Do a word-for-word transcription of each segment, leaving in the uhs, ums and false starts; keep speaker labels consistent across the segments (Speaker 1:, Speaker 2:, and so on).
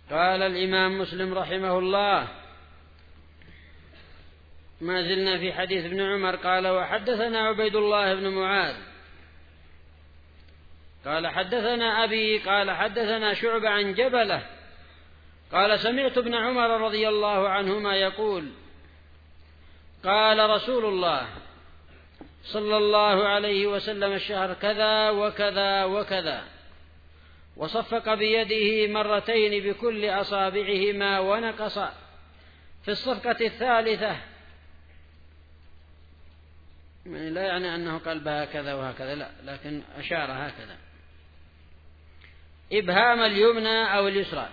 Speaker 1: قال الإمام مسلم رحمه الله: ما زلنا في حديث ابن عمر. قال: وحدثنا عبيد الله بن معاذ قال حدثنا أبي قال حدثنا شعبة عن جبلة قال: سمعت ابن عمر رضي الله عنهما يقول: قال رسول الله صلى الله عليه وسلم: الشهر كذا وكذا وكذا، وصفق بيده مرتين بكل أصابعهما ونقص في الصفقة الثالثة. لا يعني أنه قال بهكذا وهكذا، لا، لكن أشار هكذا: إبهام اليمنى أو اليسرى.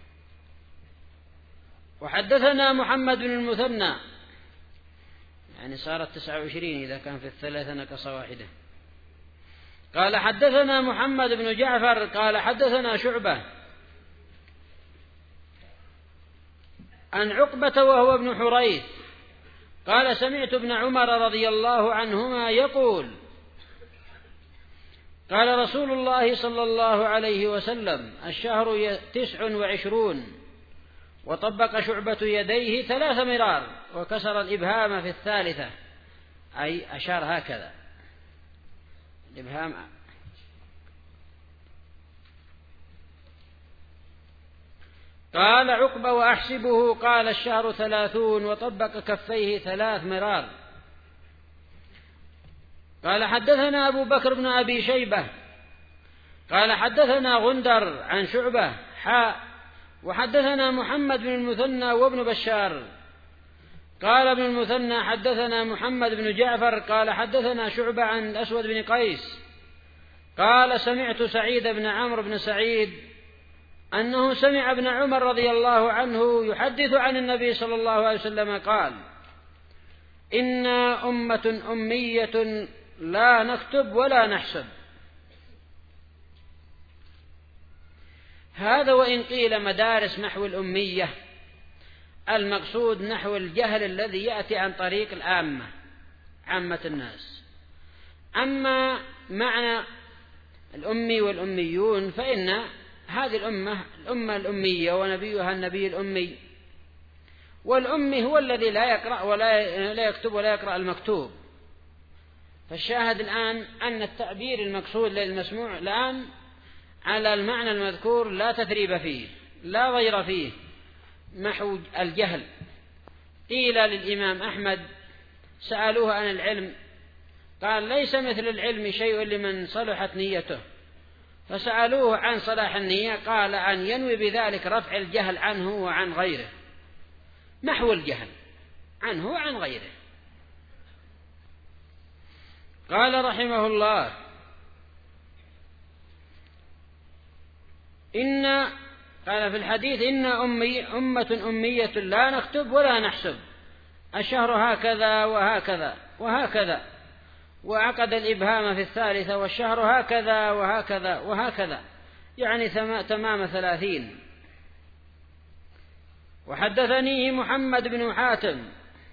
Speaker 1: وحدثنا محمد بن المثنى، يعني صارت تسعة وعشرين إذا كان في الثلاثة نقص واحدة. قال: حدثنا محمد بن جعفر قال حدثنا شعبة عن عقبة وهو ابن حريث قال: سمعت ابن عمر رضي الله عنهما يقول: قال رسول الله صلى الله عليه وسلم: الشهر تسع وعشرون. وطبق شعبة يديه ثلاث مرار وكسر الإبهام في الثالثة، أي أشار هكذا الإبهام. قال عقبة: وأحسبه قال الشهر ثلاثون، وطبق كفيه ثلاث مرار. قال: حدثنا أبو بكر بن أبي شيبة قال حدثنا غندر عن شعبة حاء وحدثنا محمد بن المثنى وابن بشار قال ابن المثنى: حدثنا محمد بن جعفر قال حدثنا شعبة عن الأسود بن قيس قال: سمعت سعيد بن عمرو بن سعيد أنه سمع ابن عمر رضي الله عنه يحدث عن النبي صلى الله عليه وسلم قال: إنا أمة أمية لا نكتب ولا نحسب. هذا وإن قيل مدارس نحو الأمية، المقصود نحو الجهل الذي يأتي عن طريق العامة، عامة الناس. أما معنى الأمي والأميون فإن هذه الأمة الأمة الأمية ونبيها النبي الأمي، والأمي هو الذي لا يقرأ ولا لا يكتب ولا يقرأ المكتوب. فالشاهد الآن أن التعبير المقصود للمسموع الآن على المعنى المذكور لا تثريب فيه، لا غير فيه، محو الجهل. قيل للإمام أحمد سألوه عن العلم قال: ليس مثل العلم شيء لمن صلحت نيته. فسألوه عن صلاح النية قال: أن ينوي بذلك رفع الجهل عنه وعن غيره، محو الجهل عنه وعن غيره. قال رحمه الله: إن قال في الحديث: إن أمي أمة أمية لا نكتب ولا نحسب، الشهر هكذا وهكذا وهكذا، وعقد الإبهام في الثالثة، والشهر هكذا وهكذا وهكذا، يعني تمام ثلاثين. وحدثني محمد بن حاتم،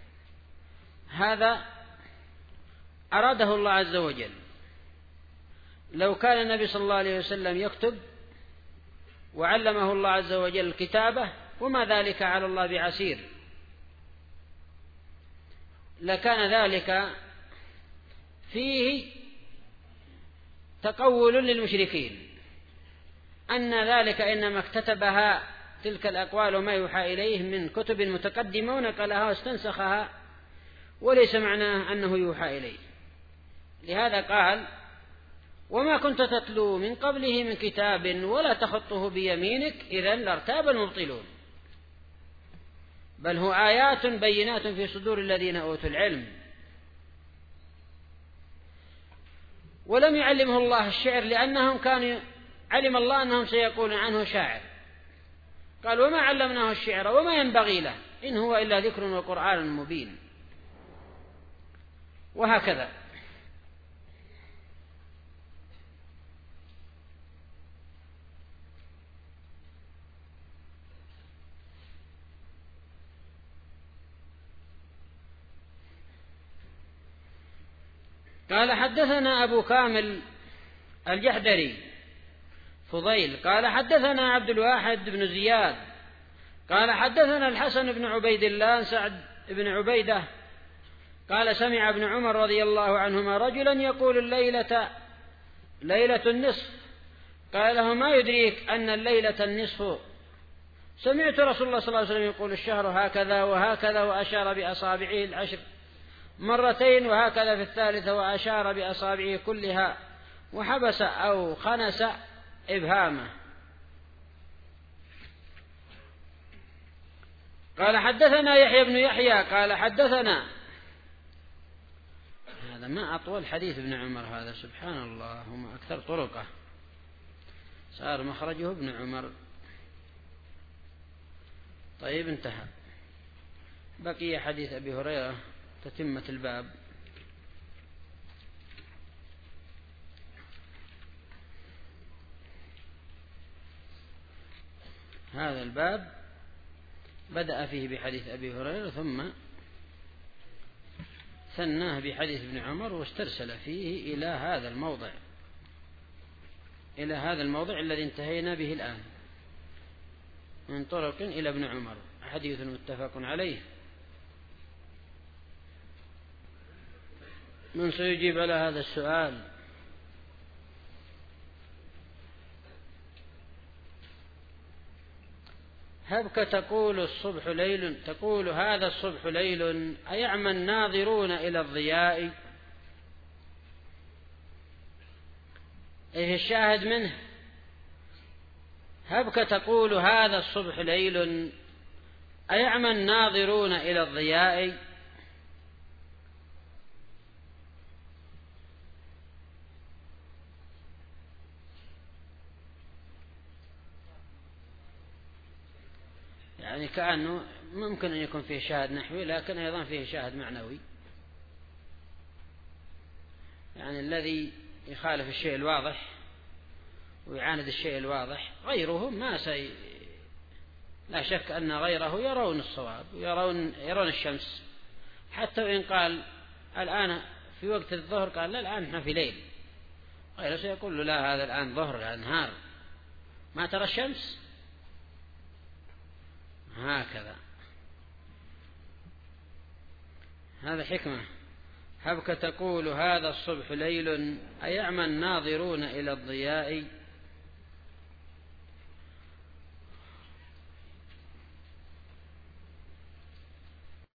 Speaker 1: هذا أراده الله عز وجل. لو كان النبي صلى الله عليه وسلم يكتب وعلمه الله عز وجل الكتابة، وما ذلك على الله بعسير، لكان ذلك فيه تقول للمشركين أن ذلك إنما اكتتبها تلك الأقوال وما يوحى إليه من كتب متقدمة ونقلها واستنسخها، وليس معناه أنه يوحى إليه. لهذا قال: وما كنت تتلو من قبله من كتاب ولا تخطه بيمينك إذا لارتاب المبطلون، بل هو آيات بينات في صدور الذين أوتوا العلم. ولم يعلمه الله الشعر لأنهم كانوا علم الله أنهم سيقولون عنه شاعر، قال: وما علمناه الشعر وما ينبغي له، إن هو إلا ذكر وقرآن مبين. وهكذا. قال: حدثنا أبو كامل الجحدري فضيل قال حدثنا عبد الواحد بن زياد قال حدثنا الحسن بن عبيد الله سعد بن عبيدة قال سمع ابن عمر رضي الله عنهما رجلا يقول الليلة ليلة النصف، قال له ما يدريك أن الليلة النصف؟ سمعت رسول الله صلى الله عليه وسلم يقول الشهر هكذا وهكذا، وأشار بأصابعه العشر مرتين، وهكذا في الثالثة وأشار بأصابعه كلها وحبس أو خنس إبهامه. قال حدثنا يحيى بن يحيى قال حدثنا، هذا ما أطول حديث ابن عمر هذا، سبحان الله، وما أكثر طرقه، صار مخرجه ابن عمر. طيب انتهى، بقي حديث أبي هريرة تتمة الباب. هذا الباب بدأ فيه بحديث أبي هريرة ثم ثناه بحديث ابن عمر، واسترسل فيه إلى هذا الموضع، إلى هذا الموضع الذي انتهينا به الآن، من طرق إلى ابن عمر، حديث متفق عليه. من سيجيب على هذا السؤال؟ هبك تقول الصبح ليل، تقول هذا الصبح ليل أيعمى الناظرون إلى الضياء؟ إيه الشاهد منه؟ هبك تقول هذا الصبح ليل أيعمى الناظرون إلى الضياء؟ يعني كأنه ممكن أن يكون فيه شاهد نحوي، لكن أيضا فيه شاهد معنوي، يعني الذي يخالف الشيء الواضح ويعاند الشيء الواضح غيره ما سي لا شك أن غيره يرون الصواب ويرون يرون الشمس، حتى وإن قال الآن في وقت الظهر قال لا الآن احنا في ليل، غيره سيقول له لا هذا الآن ظهر نهار، ما ترى الشمس؟ هكذا، هذا حكمة. هبك تقول هذا الصبح ليل أيعمى الناظرون إلى الضياء؟